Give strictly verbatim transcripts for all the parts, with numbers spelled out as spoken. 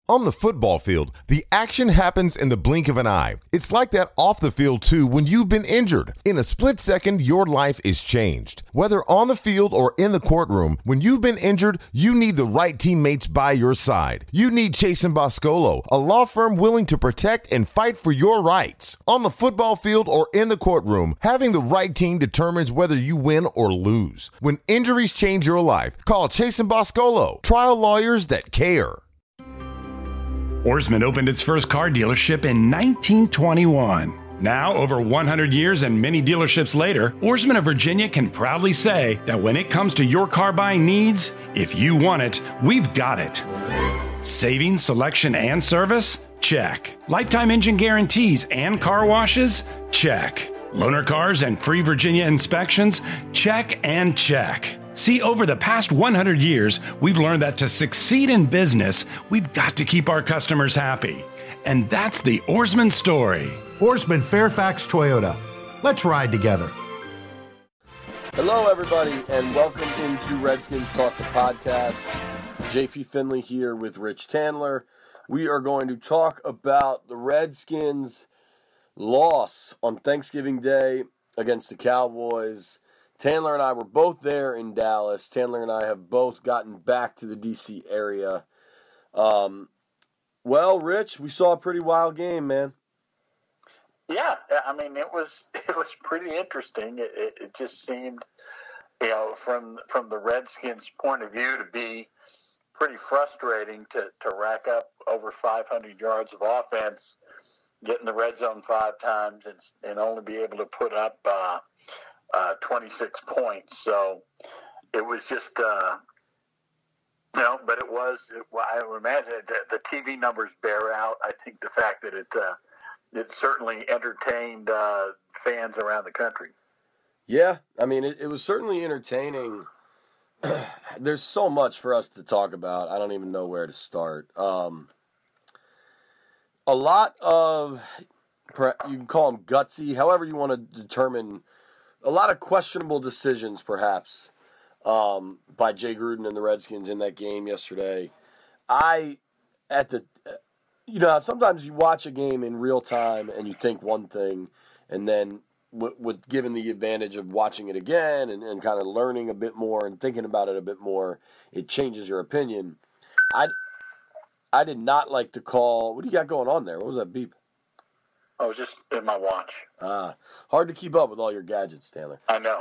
On the football field, the action happens in the blink of an eye. It's like that off the field too when you've been injured. In a split second, your life is changed. Whether on the field or in the courtroom, when you've been injured, you need the right teammates by your side. You need Chase and Boscolo, a law firm willing to protect and fight for your rights. On the football field or in the courtroom, having the right team determines whether you win or lose. When injuries change your life, call Chase and Boscolo, trial lawyers that care. Ourisman opened its first car dealership in nineteen twenty-one. Now, over one hundred years and many dealerships later, Ourisman of Virginia can proudly say that when it comes to your car buying needs, if you want it, we've got it. Savings, selection, and service? Check. Lifetime engine guarantees and car washes? Check. Loaner cars and free Virginia inspections? Check and check. See, over the past one hundred years, we've learned that to succeed in business, we've got to keep our customers happy. And that's the Ourisman story. Ourisman Fairfax Toyota. Let's ride together. Hello, everybody, and welcome into Redskins Talk, the podcast. J P Finley here with Rich Tandler. We are going to talk about the Redskins' loss on Thanksgiving Day against the Cowboys. Tandler and I were both there in Dallas. Tandler and I have both gotten back to the D C area. Um, well, Rich, we saw a pretty wild game, man. Yeah, I mean, it was it was pretty interesting. It, it, it just seemed, you know, from from the Redskins' point of view, to be pretty frustrating to, to rack up over five hundred yards of offense, get in the red zone five times, and and only be able to put up Uh, Uh, twenty-six points. So it was just, uh, you know, but it was, it, well, I would imagine the, the T V numbers bear out. I think the fact that it uh, it certainly entertained uh, fans around the country. Yeah, I mean, it, it was certainly entertaining. There's so much for us to talk about. I don't even know where to start. Um, a lot of, you can call them gutsy, however you want to determine. A lot of questionable decisions, perhaps, um, by Jay Gruden and the Redskins in that game yesterday. I, at the, you know, sometimes you watch a game in real time and you think one thing, and then w- with given the advantage of watching it again and, and kind of learning a bit more and thinking about it a bit more, it changes your opinion. I, I did not like the call. What do you got going on there? What was that beep? I was just in my watch. Ah, hard to keep up with all your gadgets, Taylor. I know.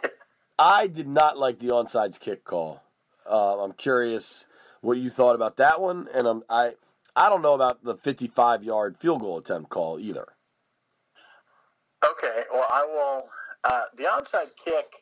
I did not like the onside kick call. Uh, I'm curious what you thought about that one, and I'm, I I don't know about the fifty-five-yard field goal attempt call either. Okay, well, I will. Uh, the onside kick,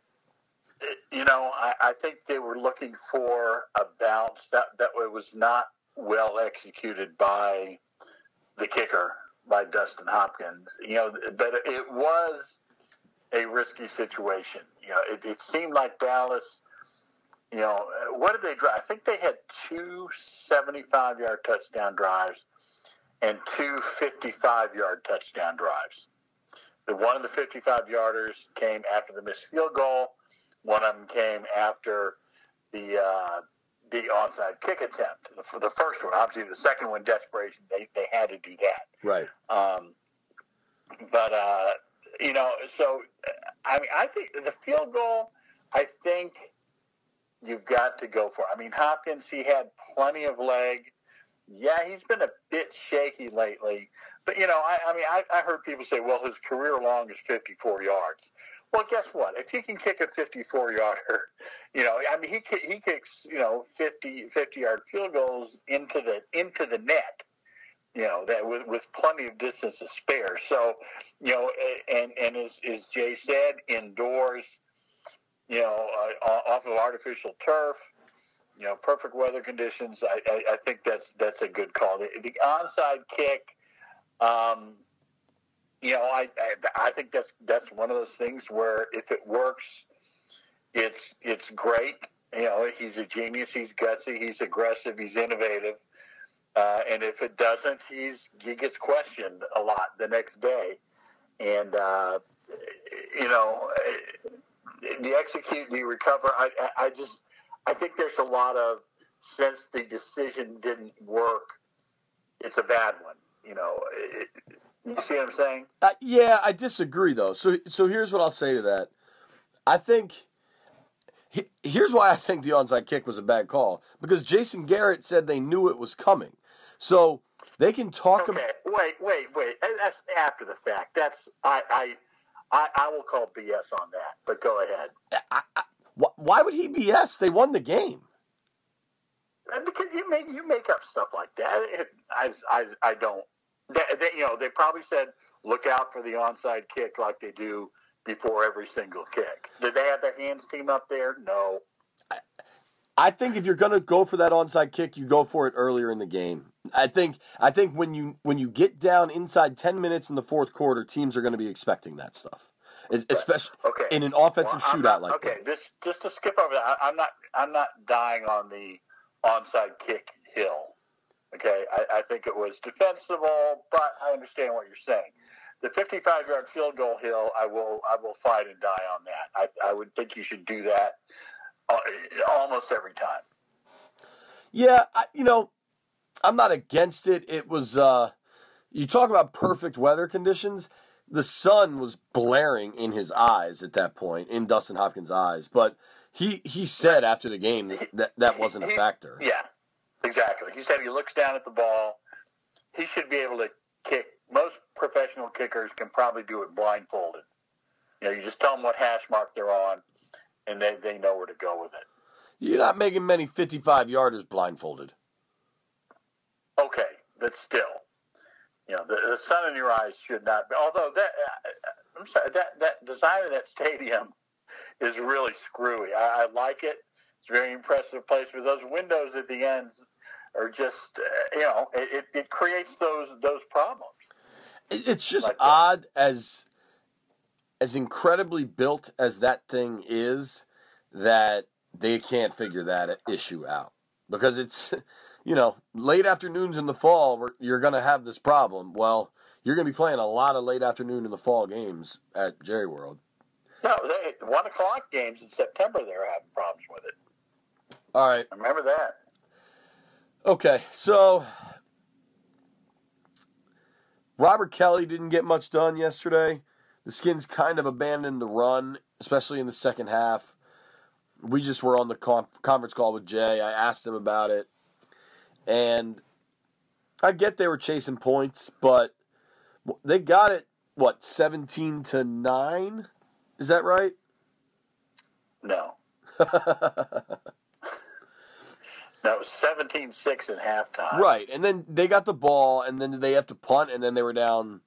you know, I, I think they were looking for a bounce. That, that was not well executed by the kicker, by Dustin Hopkins, you know, but it was a risky situation. You know, it, it seemed like Dallas, you know, what did they drive? I think they had two seventy-five-yard touchdown drives and two fifty-five-yard touchdown drives. The one of the fifty-five-yarders came after the missed field goal. One of them came after the uh, the onside kick attempt for the first one. Obviously, the second one, desperation, they, they had to do that. Right. Um, but, uh, you know, so, I mean, I think the field goal, I think you've got to go for. I mean, Hopkins, he had plenty of leg. Yeah, he's been a bit shaky lately. But, you know, I, I mean, I, I heard people say, well, his career long is fifty-four yards. Well, guess what? If he can kick a fifty-four-yarder, you know, I mean, he he kicks, you know, fifty, fifty-yard field goals into the into the net, you know, that with, with plenty of distance to spare. So, you know, and and as, as Jay said, indoors, you know, uh, off of artificial turf, you know, perfect weather conditions. I, I, I think that's that's a good call. The, the onside kick. Um, You know, I, I I think that's that's one of those things where if it works, it's it's great. You know, he's a genius. He's gutsy. He's aggressive. He's innovative. Uh, and if it doesn't, he's he gets questioned a lot the next day. And uh, you know, the execute, the recover. I I just I think there's a lot of, since the decision didn't work, bad one. You know, it, you see what I'm saying? Uh, yeah, I disagree though. So so here's what I'll say to that. I think he, here's why I think the onside kick was a bad call, because Jason Garrett said they knew it was coming. So they can talk Okay, about. wait, wait, wait. That's after the fact. That's I I I, I will call B S on that. But go ahead. I, I, why would he B S? They won the game. Because you make you make up stuff like that. It, I, I, I don't. They, they, you know, they probably said look out for the onside kick like they do before every single kick. Did they have their hands team up there? No. I, I think if you're gonna go for that onside kick, you go for it earlier in the game. I think I think when you when you get down inside ten minutes in the fourth quarter, teams are going to be expecting that stuff, especially okay. in an offensive well, shootout not, like okay, that. Okay, just just to skip over that, I, I'm not I'm not dying on the onside kick hill. Okay, I, I think it was defensible, but I understand what you're saying. The fifty-five-yard field goal hill, I will I will fight and die on that. I, I would think you should do that uh, almost every time. Yeah, I, you know, I'm not against it. It was, uh, you talk about perfect weather conditions. The sun was blaring in his eyes at that point, in Dustin Hopkins' eyes, but he he said after the game that that, that wasn't a factor. Yeah, exactly. He said he looks down at the ball. He should be able to kick. Most professional kickers can probably do it blindfolded. You know, you just tell them what hash mark they're on, and they, they know where to go with it. You're not making many fifty-five-yarders blindfolded. Okay, but still, you know, the, the sun in your eyes should not be. Although that, uh, I'm sorry, that that design of that stadium is really screwy. I, I like it. It's a very impressive place, but those windows at the ends are just, uh, you know, it, it creates those those problems. It's just like odd as as incredibly built as that thing is that they can't figure that issue out, because it's, you know, late afternoons in the fall where you're going to have this problem. Well, you're going to be playing a lot of late afternoon in the fall games at Jerry World. No, they, one o'clock games in September, they were having problems with it. All right. I remember that. Okay, so Robert Kelly didn't get much done yesterday. The Skins kind of abandoned the run, especially in the second half. We just were on the conf- conference call with Jay. I asked him about it. And I get they were chasing points, but they got it, what, seventeen to nine? Is that right? No. No, it was seventeen six at halftime. Right, and then they got the ball, and then they have to punt, and then they were down.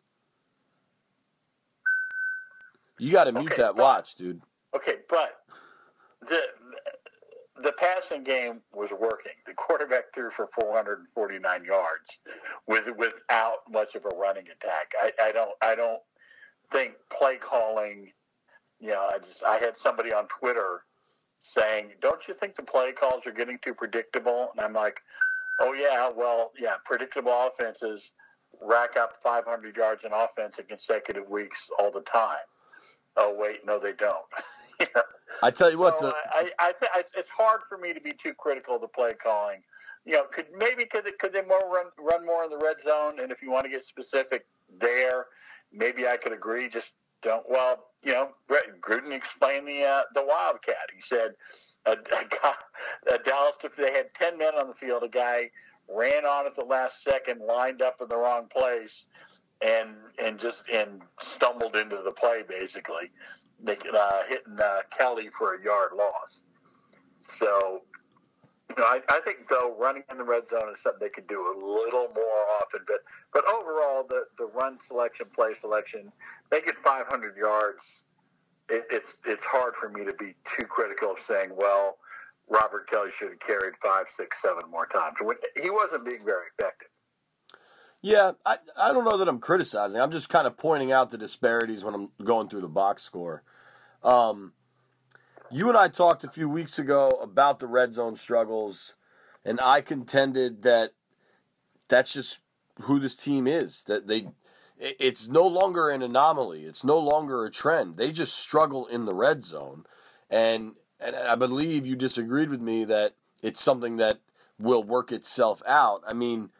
You got to mute Okay, that but- watch, dude. Okay, but the the passing game was working. The quarterback threw for four hundred forty-nine yards with without much of a running attack. I, I don't I don't think play calling. You know, I just I had somebody on Twitter saying, "Don't you think the play calls are getting too predictable?" And I'm like, "Oh yeah, well yeah, predictable offenses rack up five hundred yards in offense in consecutive weeks all the time." Oh wait, no, they don't. You know? I tell you So what, the, I, I, th- I, it's hard for me to be too critical of the play calling. You know, could maybe could they, could they more run run more in the red zone? And if you want to get specific there, maybe I could agree. Just don't. Well, you know, Gruden explained the uh, the Wildcat. He said a, a, guy, a Dallas, if they had ten men on the field, a guy ran on at the last second, lined up in the wrong place, and and just and stumbled into the play basically. Making, uh, hitting uh, Kelly for a yard loss. So, you know, I, I think, though, running in the red zone is something they could do a little more often. But but overall, the, the run selection, play selection, they get five hundred yards. It, it's it's hard for me to be too critical of saying, well, Robert Kelly should have carried five, six, seven more times. When, he wasn't being very effective. yeah, I, I don't know that I'm criticizing. I'm just kind of pointing out the disparities when I'm going through the box score. Um, you and I talked a few weeks ago about the red zone struggles, and I contended that that's just who this team is. That they, it's no longer an anomaly. It's no longer a trend. They just struggle in the red zone, and and I believe you disagreed with me that it's something that will work itself out. I mean,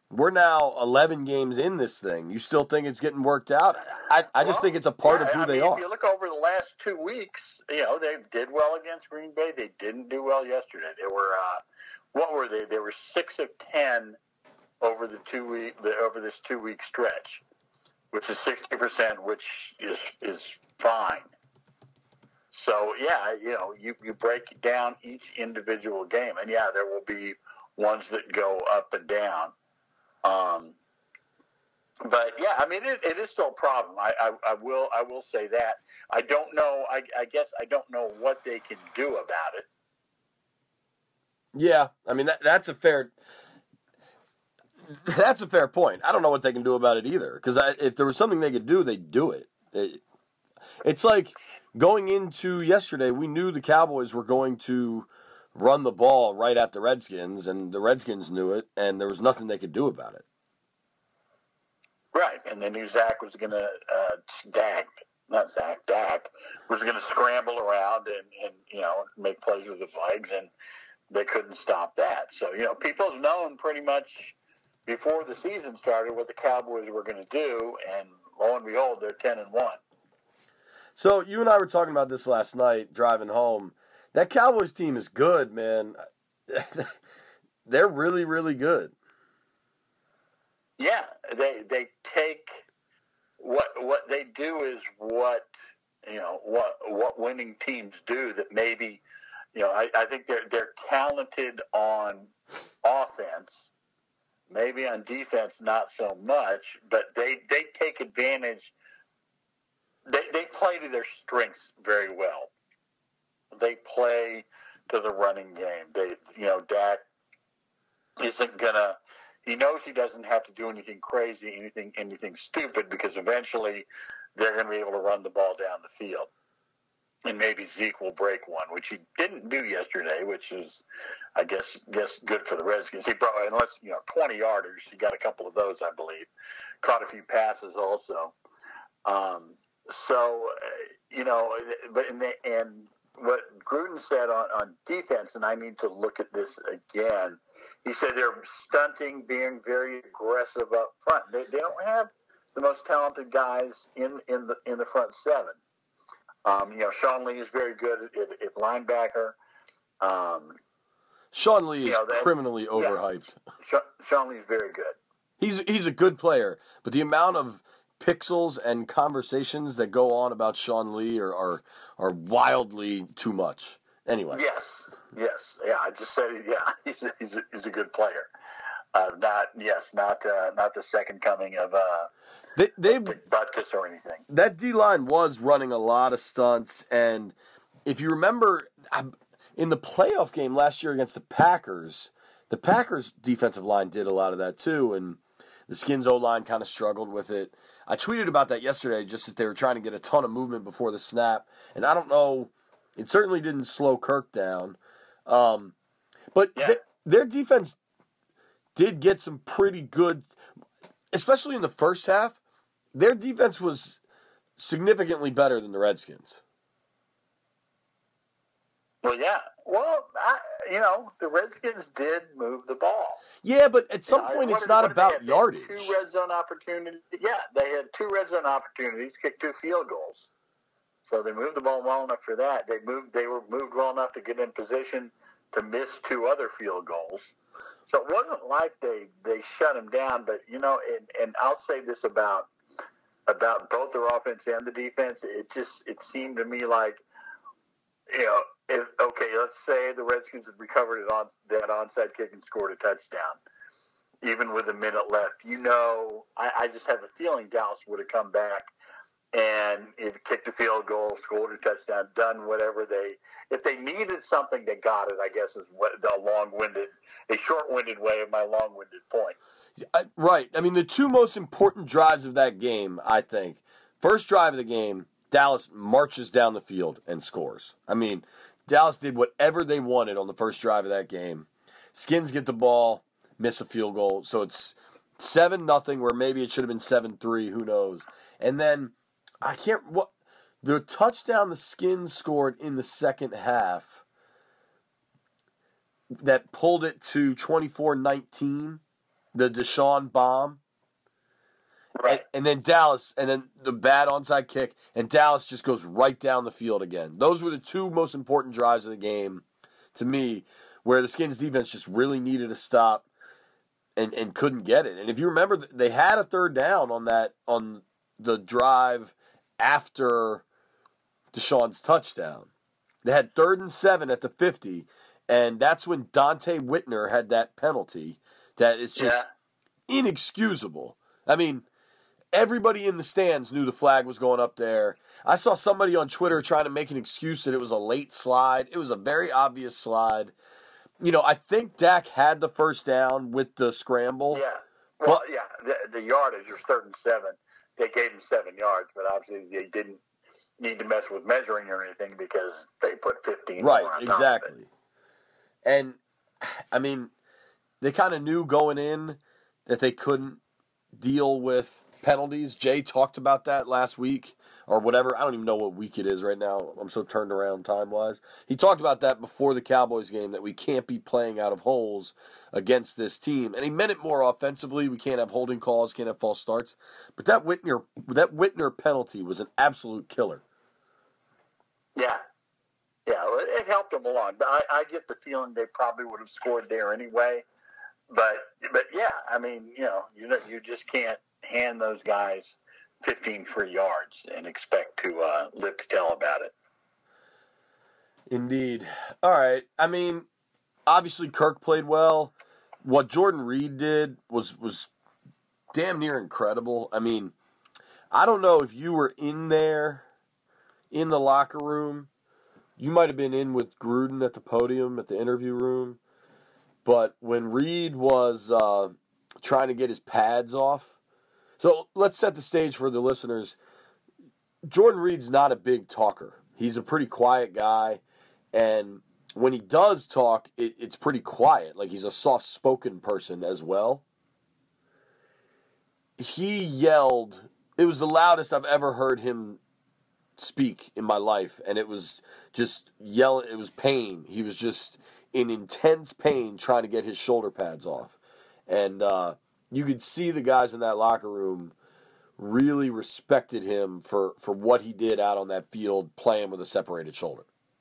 We're now eleven games in this thing. You still think it's getting worked out? I, I just well, think it's a part yeah, of who I they mean, are. If you look over the last two weeks, you know, they did well against Green Bay. They didn't do well yesterday. They were, uh, what were they? They were six of ten over the two week, the, over this two week stretch, which is sixty percent, which is is fine. So yeah, you know, you, you break down each individual game, and yeah, there will be ones that go up and down. Um, but yeah, I mean, it, it is still a problem. I, I, I will I will say that. I don't know. I, I guess I don't know what they can do about it. Yeah, I mean that that's a fair that's a fair point. I don't know what they can do about it either. Because if there was something they could do, they'd do it. it. It's like going into yesterday, we knew the Cowboys were going to run the ball right at the Redskins, and the Redskins knew it, and there was nothing they could do about it. Right, and they knew Zach was going to, uh, Dak, not Zach, Dak, was going to scramble around and, and, you know, make plays with his legs, and they couldn't stop that. So, you know, people have known pretty much before the season started what the Cowboys were going to do, and lo and behold, they're ten and one. So you and I were talking about this last night driving home. That Cowboys team is good, man. They're really, really good. Yeah, they they take what what they do is what you know what what winning teams do. That maybe you know I, I think they're they're talented on offense, maybe on defense not so much, but they they take advantage. They they play to their strengths very well. They play to the running game. They, you know, Dak isn't gonna. He knows he doesn't have to do anything crazy, anything, anything stupid, because eventually they're going to be able to run the ball down the field, and maybe Zeke will break one, which he didn't do yesterday, which is, I guess, guess good for the Redskins. He brought, unless you know, twenty yarders. He got a couple of those, I believe. Caught a few passes also. Um, so, you know, but in the, and. What Gruden said on, on defense, and I need to look at this again, he said they're stunting, being very aggressive up front. They, they don't have the most talented guys in, in the in the front seven. Um, you know, Sean Lee is very good at, at linebacker. Um, Sean Lee is you know, that, criminally overhyped. Yeah, Sean Lee is very good. He's he's a good player, but the amount of pixels and conversations that go on about Sean Lee are, are are wildly too much. Anyway. Yes, yes, yeah. I just said, yeah, he's a, he's a, he's a good player. Uh, not yes, not uh, not the second coming of uh, they they Butkus or anything. That D line was running a lot of stunts, and if you remember in the playoff game last year against the Packers, the Packers defensive line did a lot of that too, and the Skins O-line kind of struggled with it. I tweeted about that yesterday, just that they were trying to get a ton of movement before the snap. And I don't know, it certainly didn't slow Kirk down. Um, but yeah. th- their defense did get some pretty good, especially in the first half. Their defense was significantly better than the Redskins. Well, yeah. Well, I, you know, the Redskins did move the ball. Yeah, but at some you know, point, it's did, not about they yardage. They had two red zone opportunities. Yeah, they had two red zone opportunities, kicked two field goals. So they moved the ball well enough for that. They moved. They were moved well enough to get in position to miss two other field goals. So it wasn't like they, they shut them down. But you know, and, and I'll say this about about both their offense and the defense. It just it seemed to me like, you know. If, okay, let's say the Redskins had recovered it on that onside kick and scored a touchdown, even with a minute left. You know, I, I just have a feeling Dallas would have come back and it kicked a field goal, scored a touchdown, done whatever they. If they needed something, they got it. I guess is what the long-winded, a short-winded way of my long-winded point. Uh, right. I mean, the two most important drives of that game, I think, first drive of the game, Dallas marches down the field and scores. I mean. Dallas did whatever they wanted on the first drive of that game. Skins get the ball, miss a field goal. So it's seven nothing, where maybe it should have been seven three. Who knows? And then, I can't... what the touchdown the Skins scored in the second half that pulled it to twenty-four nineteen. the Deshaun bomb. Right. And, and then Dallas, and then the bad onside kick, and Dallas just goes right down the field again. Those were the two most important drives of the game to me, where the Skins defense just really needed a stop and, and couldn't get it. And if you remember, they had a third down on that on the drive after Deshaun's touchdown. They had third and seven at the fifty, and that's when Dante Whitner had that penalty that is just yeah. inexcusable. I mean, everybody in the stands knew the flag was going up there. I saw somebody on Twitter trying to make an excuse that it was a late slide. It was a very obvious slide. You know, I think Dak had the first down with the scramble. Yeah. Well, but, yeah, the, the yardage was third and seven. They gave him seven yards, but obviously they didn't need to mess with measuring or anything because they put fifteen. Right, exactly. And, I mean, they kind of knew going in that they couldn't deal with penalties. Jay talked about that last week or whatever. I don't even know what week it is right now. I'm so turned around time-wise. He talked about that before the Cowboys game, that we can't be playing out of holes against this team. And he meant it more offensively. We can't have holding calls, can't have false starts. But that Whitner, that Whitner penalty was an absolute killer. Yeah. Yeah, it helped them along. But I, I get the feeling they probably would have scored there anyway. But, but yeah, I mean, you know, you know, you just can't hand those guys fifteen free yards and expect to uh, live to tell about it. Indeed. All right. I mean, obviously Kirk played well. What Jordan Reed did was was damn near incredible. I mean, I don't know if you were in there in the locker room. You might have been in with Gruden at the podium at the interview room. But when Reed was uh, trying to get his pads off, so let's set the stage for the listeners. Jordan Reed's not a big talker. He's a pretty quiet guy, and when he does talk, it, it's pretty quiet. Like, he's a soft-spoken person as well. He yelled. It was the loudest I've ever heard him speak in my life, and it was just yelling. It was pain. He was just in intense pain trying to get his shoulder pads off. And uh, you could see the guys in that locker room really respected him for, for what he did out on that field playing with a separated shoulder.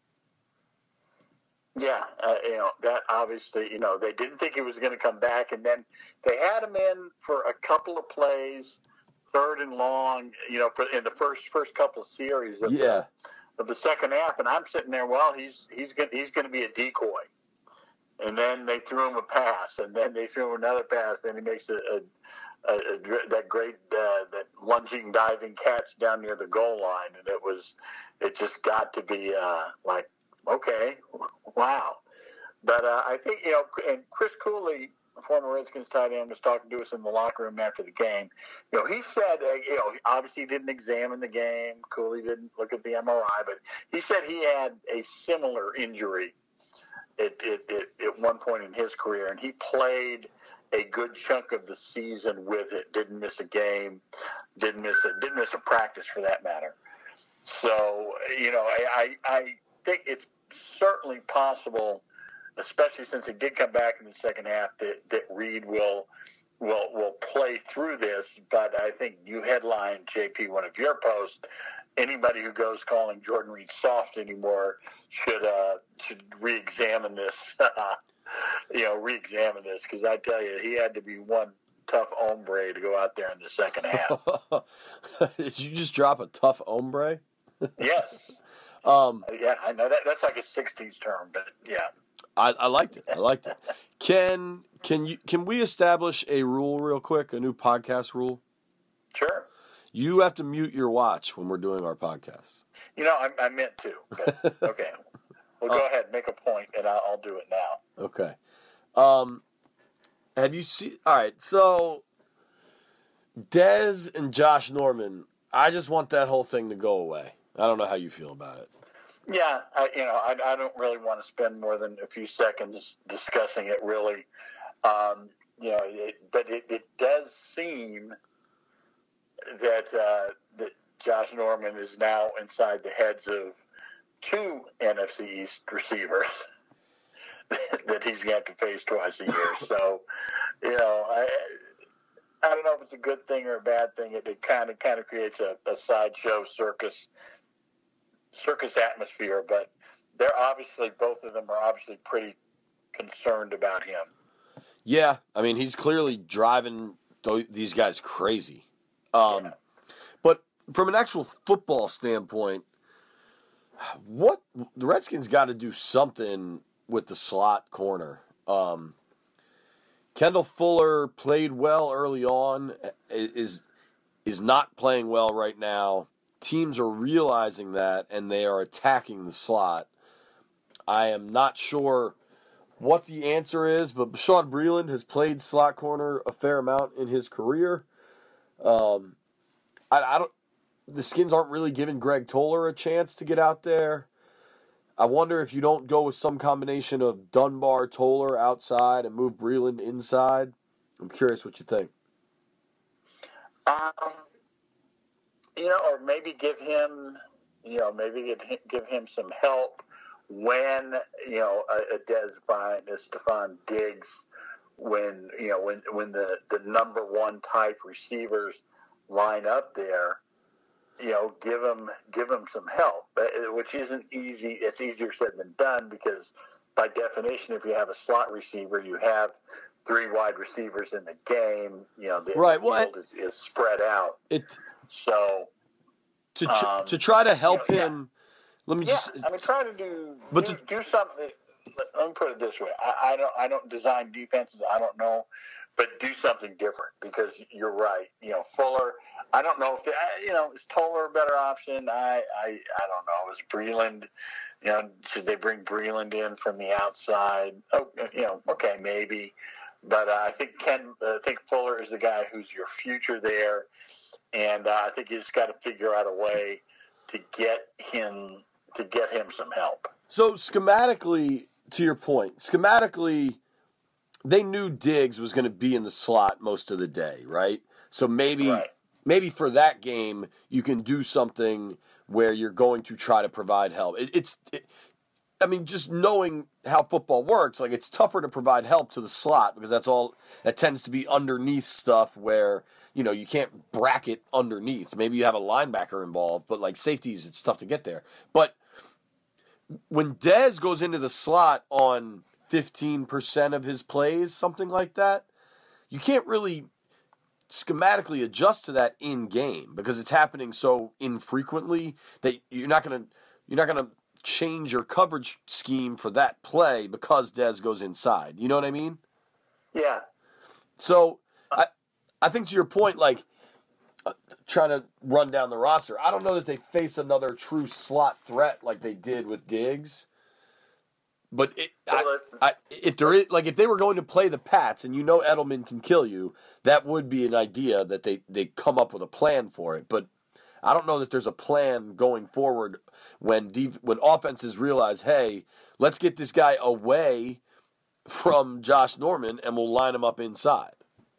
Yeah, uh, you know, that obviously, you know, they didn't think he was going to come back, and then they had him in for a couple of plays, third and long, you know, for, in the first first couple of series of, yeah. the, of the second half, and I'm sitting there, well, he's he's going he's going to be a decoy. And then they threw him a pass, and then they threw him another pass. Then he makes a, a, a, a that great uh, that lunging, diving catch down near the goal line, and it was it just got to be uh, like, okay, wow. But uh, I think, you know, and Chris Cooley, former Redskins tight end, was talking to us in the locker room after the game. You know, he said, uh, you know, obviously he didn't examine the game. Cooley didn't look at the M R I, but he said he had a similar injury At, at, at, at one point in his career, and he played a good chunk of the season with it. Didn't miss a game, didn't miss a didn't miss a practice for that matter. So, you know, I, I, I think it's certainly possible, especially since he did come back in the second half, that, that Reed will will will play through this. But I think you headlined, J P, one of your posts. Anybody who goes calling Jordan Reed soft anymore should uh, should re-examine this. you know, re-examine this, because I tell you, he had to be one tough hombre to go out there in the second half. Did you just drop a tough hombre? Yes. Um, yeah, I know that. That's like a sixties term, but yeah. I, I liked it. I liked it. Can can you can we establish a rule real quick? A new podcast rule? Sure. You have to mute your watch when we're doing our podcast. You know, I, I meant to. But okay. Well, go uh, ahead, make a point, and I'll, I'll do it now. Okay. Um, have you seen? All right. So, Dez and Josh Norman. I just want that whole thing to go away. I don't know how you feel about it. Yeah, I, you know, I, I don't really want to spend more than a few seconds discussing it. Really, um, you know, it, but it, it does seem that uh, that Josh Norman is now inside the heads of two N F C East receivers. that he's going to have to face twice a year. So, you know, I I don't know if it's a good thing or a bad thing. It, it kind of kind of creates a, a sideshow circus circus atmosphere. But they're obviously, both of them are obviously pretty concerned about him. Yeah, I mean, he's clearly driving th- these guys crazy. Um, Yeah. But from an actual football standpoint, what the Redskins got to do something with the slot corner. Um, Kendall Fuller played well early on, is is not playing well right now. Teams are realizing that, and they are attacking the slot. I am not sure what the answer is, but Bashaud Breeland has played slot corner a fair amount in his career. Um, I, I don't. The Skins aren't really giving Greg Toller a chance to get out there. I wonder if you don't go with some combination of Dunbar, Toller outside and move Breeland inside. I'm curious what you think. Um, you know, or maybe give him, you know, maybe give him, give him some help when, you know, a, a Dez Bryant, a Stephon Diggs, when, you know, when when the, the number one type receivers line up there, you know, give him, give him some help, which isn't easy. It's easier said than done because by definition, if you have a slot receiver, you have three wide receivers in the game. You know, the right. field Well, is, is spread out. It So to tr- um, to try to help you know, yeah. him. Let me yeah, just. I mean, try to do But do, to- do something. Let me put it this way: I, I don't I don't design defenses. I don't know, but do something different because you're right. You know, Fuller. I don't know if they, you know, is Toller a better option? I I, I don't know. Is Breeland? You know, should they bring Breeland in from the outside? Oh, you know, okay, maybe. But uh, I think Ken. Uh, I think Fuller is the guy who's your future there, and uh, I think you just got to figure out a way to get him to get him some help. So schematically, to your point, schematically, they knew Diggs was going to be in the slot most of the day, right? So maybe Right. maybe for that game you can do something where you're going to try to provide help. It, it's, it, I mean, just knowing how football works, like it's tougher to provide help to the slot because that's all that tends to be underneath stuff where you know you can't bracket underneath. Maybe you have a linebacker involved, but like safeties, it's tough to get there. But when Dez goes into the slot on fifteen percent of his plays, something like that, you can't really schematically adjust to that in game because it's happening so infrequently that you're not gonna you're not gonna change your coverage scheme for that play because Dez goes inside. You know what I mean? Yeah. So I I think to your point, like uh, trying to run down the roster, I don't know that they face another true slot threat like they did with Diggs. But it, I, I, if there is, like, if they were going to play the Pats, and you know Edelman can kill you, that would be an idea that they, they come up with a plan for it. But I don't know that there's a plan going forward when def, when offenses realize, hey, let's get this guy away from Josh Norman, and we'll line him up inside.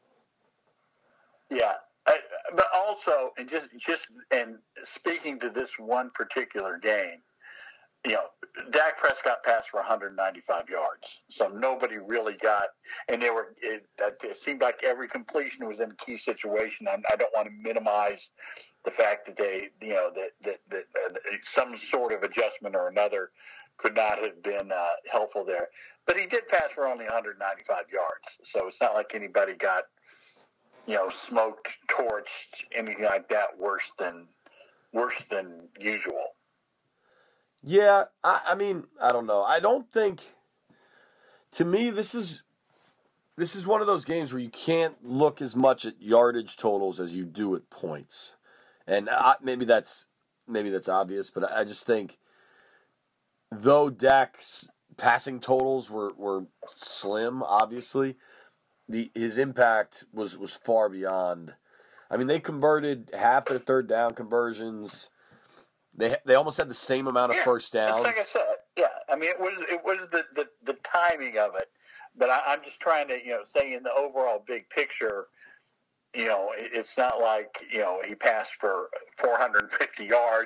Yeah, I, but also, and just just and speaking to this one particular game, you know, Dak Prescott passed for one hundred ninety-five yards, so nobody really got, and they were. It, it seemed like every completion was in a key situation. I, I don't want to minimize the fact that they, you know, that that, that uh, some sort of adjustment or another could not have been uh, helpful there. But he did pass for only one hundred ninety-five yards, so it's not like anybody got, you know, smoked, torched, anything like that worse than worse than usual. Yeah, I, I mean, I don't know. I don't think. To me, this is this is one of those games where you can't look as much at yardage totals as you do at points, and I, maybe that's maybe that's obvious, but I just think though Dak's passing totals were, were slim, obviously, the his impact was, was far beyond. I mean, they converted half their third down conversions. They they almost had the same amount of yeah, first downs. Like I said, yeah. I mean, it was it was the, the, the timing of it, but I, I'm just trying to you know say in the overall big picture, you know, it, it's not like you know he passed for four hundred fifty yards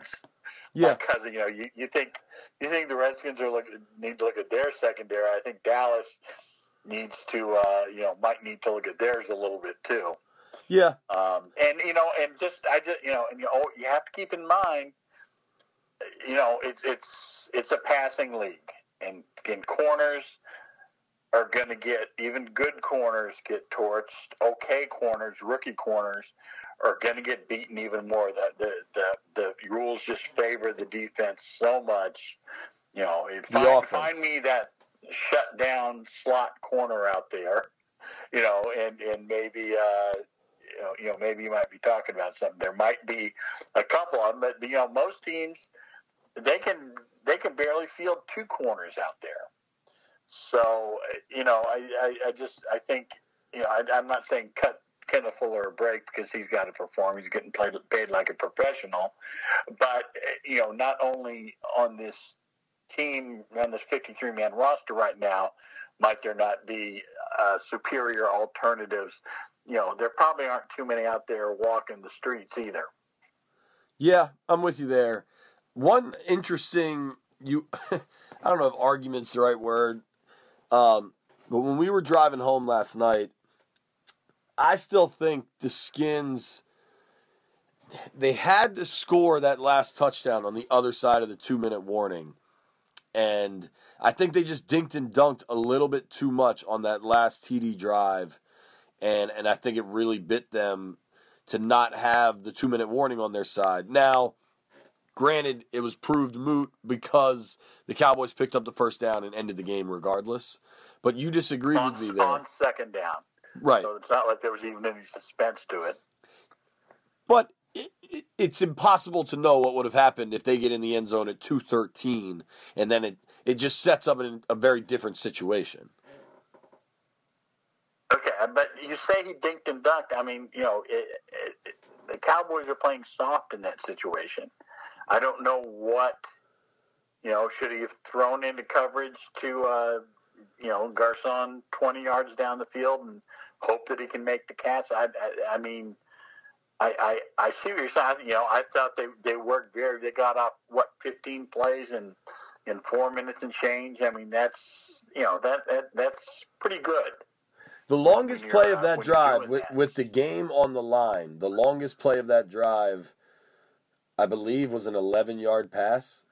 Yeah. Because you know, you, you think you think the Redskins are look, need to look at their secondary. I think Dallas needs to, uh, you know, might need to look at theirs a little bit too. Yeah. Um, and you know, and just I just you know, and you know, you have to keep in mind, you know, it's it's it's a passing league, and and corners are going to get, even good corners get torched. Okay, corners, rookie corners are going to get beaten even more. The, the the the rules just favor the defense so much. You know, find, find me that shut down slot corner out there. You know, and and maybe uh, you know you know maybe you might be talking about something. There might be a couple of them, but you know most teams they can they can barely field two corners out there. So, you know, I, I, I just, I think, you know, I, I'm not saying cut Kenneth Fuller a break because he's got to perform. He's getting paid, paid like a professional. But, you know, not only on this team, on this fifty-three man roster right now, might there not be uh, superior alternatives. You know, there probably aren't too many out there walking the streets either. Yeah, I'm with you there. One interesting, you, I don't know if argument's the right word, Um, but when we were driving home last night, I still think the Skins, they had to score that last touchdown on the other side of the two-minute warning. And I think they just dinked and dunked a little bit too much on that last T D drive. And, and I think it really bit them to not have the two-minute warning on their side. Now, granted, it was proved moot because the Cowboys picked up the first down and ended the game regardless. But you disagreed on, with me there. On second down. Right. So it's not like there was even any suspense to it. But it, it, it's impossible to know what would have happened if they get in the end zone at two thirteen, and then it, it just sets up in a very different situation. Okay, but you say he dinked and dunked. I mean, you know, it, it, it, the Cowboys are playing soft in that situation. I don't know what, you know, should he have thrown into coverage to, uh, you know, Garcon twenty yards down the field and hope that he can make the catch? I, I, I mean, I, I, I see what you're saying. You know, I thought they, they worked very, they got up, what, fifteen plays in, in four minutes and change. I mean, that's, you know, that, that that's pretty good. The longest play of that uh, drive, with, that. with the game on the line, the longest play of that drive, I believe, was an eleven-yard pass.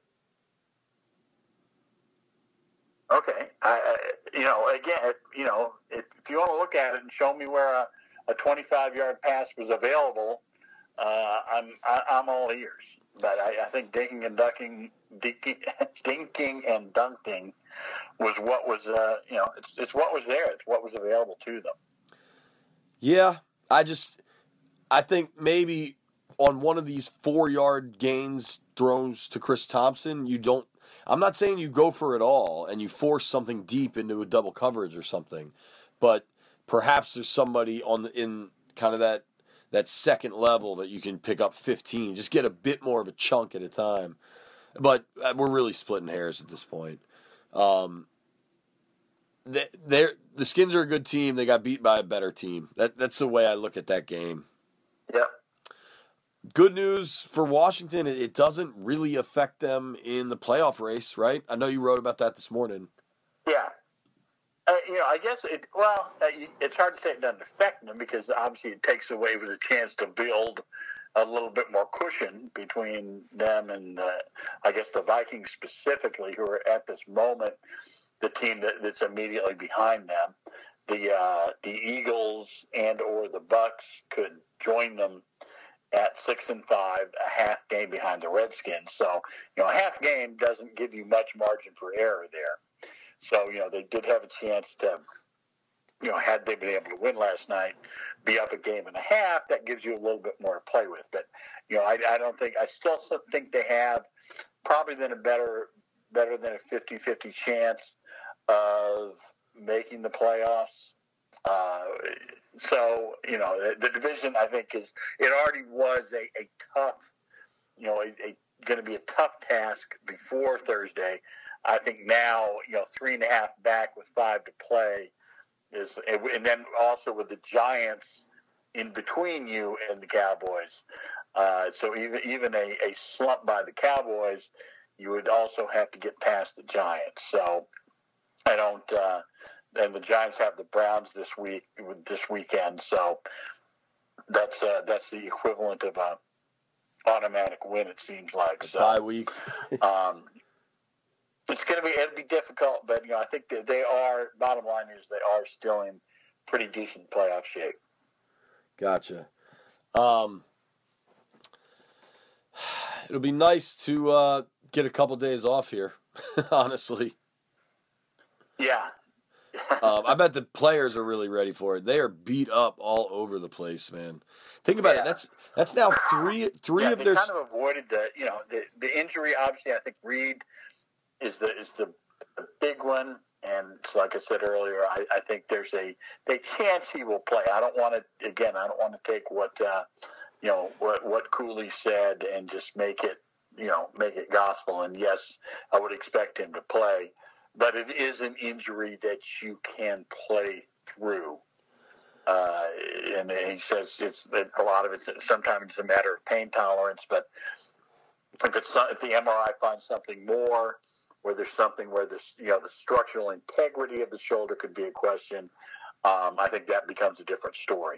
Okay, I, I, you know, again, if, you know, if, if you want to look at it and show me where a, a twenty-five-yard pass was available, uh, I'm I, I'm all ears. But I, I think dinking and ducking, dinking, dinking and dunking was what was, uh, you know, it's it's what was there. It's what was available to them. Yeah, I just, I think maybe on one of these four-yard gains throws to Chris Thompson, you don't, I'm not saying you go for it all and you force something deep into a double coverage or something, but perhaps there's somebody on the, in kind of that that second level that you can pick up fifteen, just get a bit more of a chunk at a time. But we're really splitting hairs at this point. Um, they, they're, the Skins are a good team. They got beat by a better team. That that's the way I look at that game. Yep. Good news for Washington, it doesn't really affect them in the playoff race, right? I know you wrote about that this morning. Yeah. Uh, you know, I guess it, well, uh, it's hard to say it doesn't affect them because obviously it takes away with a chance to build a little bit more cushion between them and, uh, I guess, the Vikings specifically, who are at this moment the team that, that's immediately behind them. The uh, the Eagles and or the Bucks could join them at six and five, a half game behind the Redskins. So, you know, a half game doesn't give you much margin for error there. So, you know, they did have a chance to, you know, had they been able to win last night, be up a game and a half, that gives you a little bit more to play with. But, you know, I, I don't think, I still think they have probably than a better, better than a fifty-fifty chance of making the playoffs. Uh, so, you know, the, the division, I think, is, it already was a, a tough, you know, a, a going to be a tough task before Thursday. I think now, you know, three and a half back with five to play is, and then also with the Giants in between you and the Cowboys. Uh, so even even a, a slump by the Cowboys, you would also have to get past the Giants. So I don't. Uh, and the Giants have the Browns this week, this weekend. So that's uh, that's the equivalent of a automatic win. It seems like. So bye week. um, it's going to be it'll be difficult, but you know I think that they are. Bottom line is they are still in pretty decent playoff shape. Gotcha. Um, it'll be nice to uh, get a couple days off here, honestly. Yeah. um, I bet the players are really ready for it. They are beat up all over the place, man. Think about yeah. it. That's that's now three three yeah, of they their. kind of avoided the you know the the injury. Obviously, I think Reed is the is the, the big one. And so like I said earlier, I, I think there's a the chance he will play. I don't want to again. I don't want to take what uh, you know what what Cooley said and just make it you know make it gospel. And yes, I would expect him to play, but it is an injury that you can play through. Uh, and he says it's that a lot of it's sometimes it's a matter of pain tolerance. But if it's if the M R I finds something more, where there's something where there's, you know, the structural integrity of the shoulder could be a question, um, I think that becomes a different story.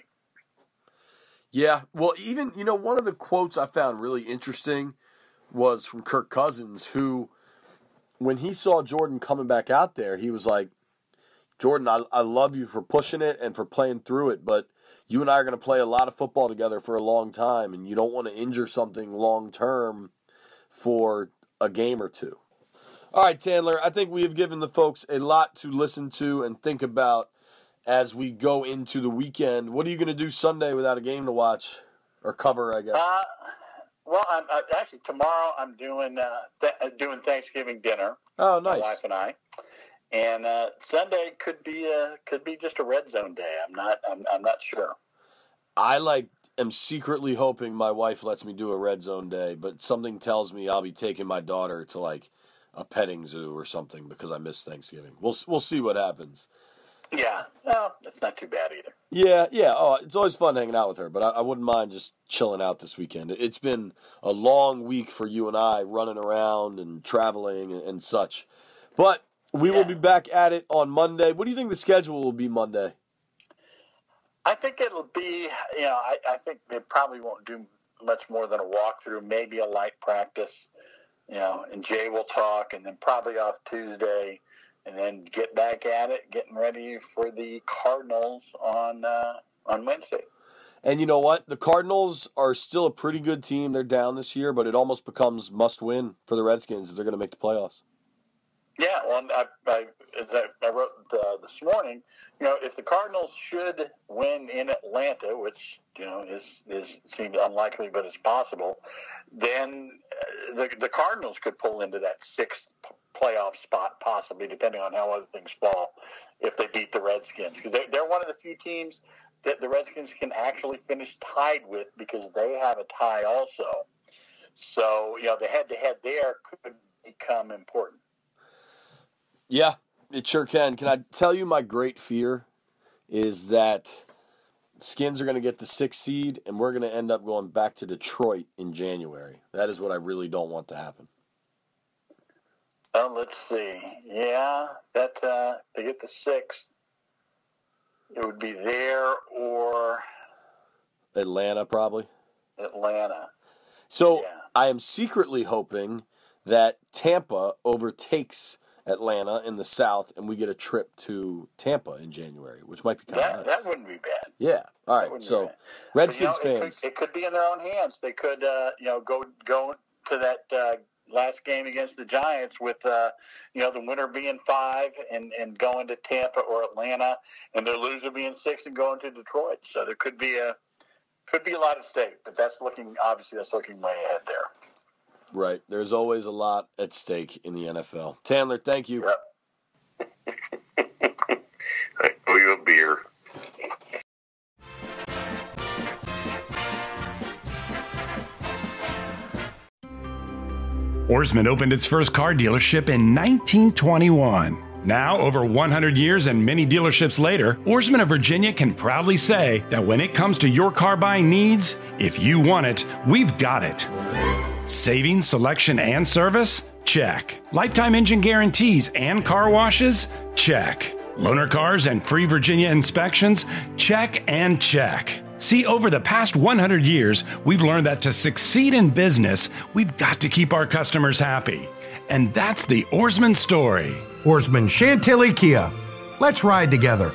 Yeah, well, even, you know, one of the quotes I found really interesting was from Kirk Cousins, who, when he saw Jordan coming back out there, he was like, Jordan, I, I love you for pushing it and for playing through it, but you and I are going to play a lot of football together for a long time, and you don't want to injure something long-term for a game or two. All right, Tandler, I think we have given the folks a lot to listen to and think about as we go into the weekend. What are you going to do Sunday without a game to watch or cover, I guess? Uh, well, I'm, uh, actually, tomorrow I'm doing uh, th- doing Thanksgiving dinner. Oh, nice. My wife and I. And uh, Sunday could be a, could be just a red zone day. I'm not I'm, I'm not sure. I like am secretly hoping my wife lets me do a red zone day, but something tells me I'll be taking my daughter to like a petting zoo or something because I miss Thanksgiving. We'll we'll see what happens. Yeah, no, that's not too bad either. Yeah, yeah. Oh, it's always fun hanging out with her, but I, I wouldn't mind just chilling out this weekend. It's been a long week for you and I, running around and traveling and, and such. But we yeah. will be back at it on Monday. What do you think the schedule will be Monday? I think it'll be, you know, I, I think they probably won't do much more than a walkthrough, maybe a light practice. You know, and Jay will talk, and then probably off Tuesday, and then get back at it, getting ready for the Cardinals on uh, on Wednesday. And you know what? The Cardinals are still a pretty good team. They're down this year, but it almost becomes must-win for the Redskins if they're going to make the playoffs. Yeah, well, I, I, as I, I wrote uh, this morning, you know, if the Cardinals should win in Atlanta, which, you know, is, is seems unlikely, but it's possible, then uh, the, the Cardinals could pull into that sixth playoff spot, possibly, depending on how other things fall, if they beat the Redskins. Because they're, they're one of the few teams that the Redskins can actually finish tied with because they have a tie also. So, you know, the head-to-head there could become important. Yeah, it sure can. Can I tell you my great fear is that Skins are going to get the sixth seed, and we're going to end up going back to Detroit in January. That is what I really don't want to happen. Well, let's see. Yeah, that uh, they get the sixth. It would be there or Atlanta, probably. Atlanta. So yeah. I am secretly hoping that Tampa overtakes Atlanta in the South, and we get a trip to Tampa in January, which might be kind that, of nice. That wouldn't be bad. Yeah. All right. So, Redskins but, you know, fans. It could, it could be in their own hands. They could, uh, you know, go go to that uh, last game against the Giants with, uh, you know, the winner being five and, and going to Tampa or Atlanta, and their loser being six and going to Detroit. So there could be a could be a lot at stake, but that's looking obviously that's looking way ahead there. Right. There's always a lot at stake in the N F L. Tandler, thank you. Yep. I owe you a beer. Ourisman opened its first car dealership in nineteen twenty-one. Now, over one hundred years and many dealerships later, Ourisman of Virginia can proudly say that when it comes to your car buying needs, if you want it, we've got it. Savings, selection, and service? Check. Lifetime engine guarantees and car washes? Check. Loaner cars and free Virginia inspections? Check and check. See, over the past one hundred years, we've learned that to succeed in business, we've got to keep our customers happy. And that's the Ourisman story. Ourisman Chantilly Kia. Let's ride together.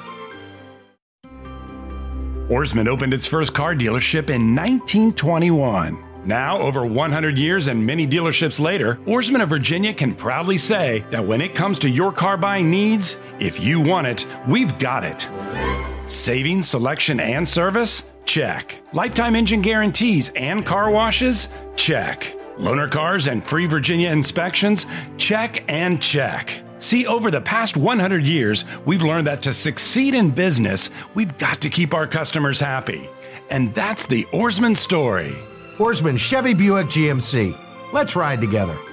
Ourisman opened its first car dealership in nineteen twenty-one. Now, over one hundred years and many dealerships later, Ourisman of Virginia can proudly say that when it comes to your car buying needs, if you want it, we've got it. Savings, selection, and service? Check. Lifetime engine guarantees and car washes? Check. Loaner cars and free Virginia inspections? Check and check. See, over the past one hundred years, we've learned that to succeed in business, we've got to keep our customers happy. And that's the Ourisman story. Ourisman Chevy Buick G M C. Let's ride together.